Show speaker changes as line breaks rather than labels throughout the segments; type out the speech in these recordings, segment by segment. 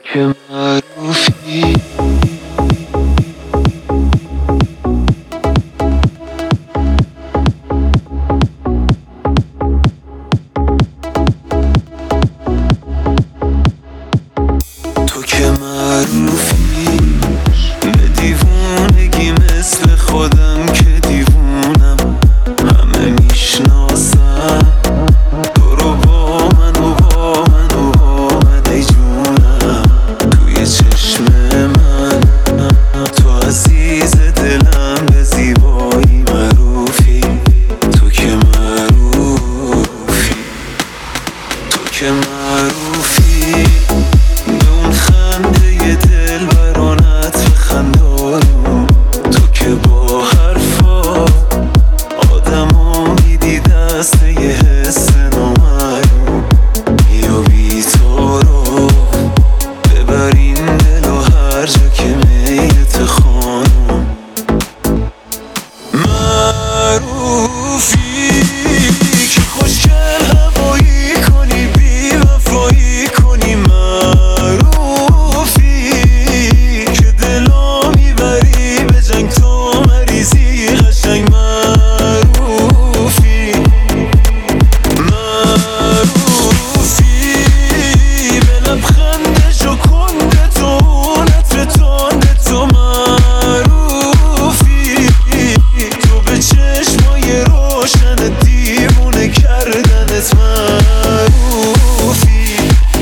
که معروفی تو که معروفی به دیوونگی مثل خودم که دیوونم همه میشناسم تو رو با من و با من و با من ای جونم توی چشم من تو عزیز دلم به زیبایی معروفی تو که معروفی تو که معروفی به اون خنده دل برانت خندانم تو که با حرفا آدمو میدی دست یه حس نامعلوم یا بی تو رو ببر این دل و هر جا که میلت خانم معروفی که خوشگل هوایی کنی بی وفایی کنی معروفی که دلا میبری به جنگ تو مریضی قشنگ معروفی معروفی به لبخند شکند تو نطر تند تو معروفی تو به چشمای روشن دیوونه کردنت معروفی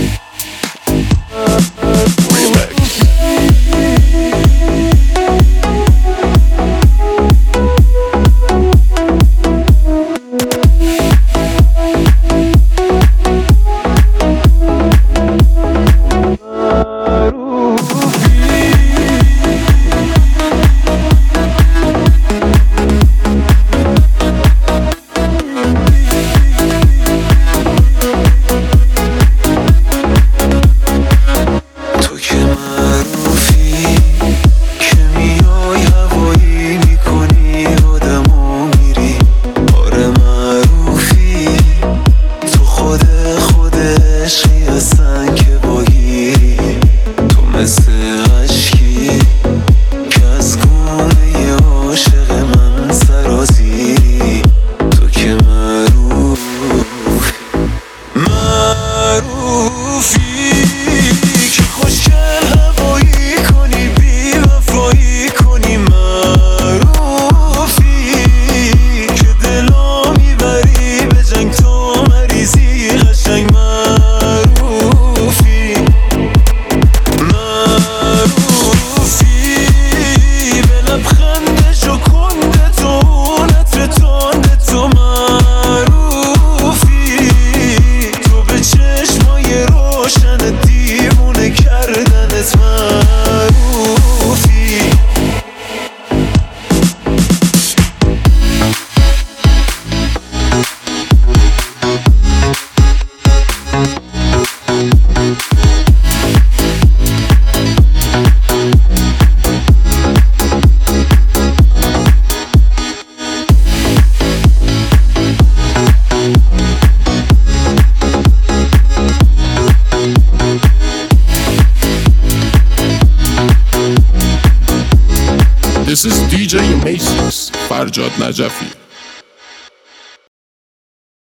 تو که معروفی که میای هوایی میکنی آدمو میری آره معروفی تو خود عشقی هستن که باگیری تو مثل عشقی که از گونه عاشق من سرازیری تو که معروفی که خوشگل هوایی کنی بی وفایی کنی معروفی که دلا میبری به جنگ تو مریضی قشنگ معروفی معروفی به لبخند شکند تو نطر تند تو معروفی تو به چشمای روشن دیوونه کردنت معروفی
This is DJ Macy's فرجاد نجفی.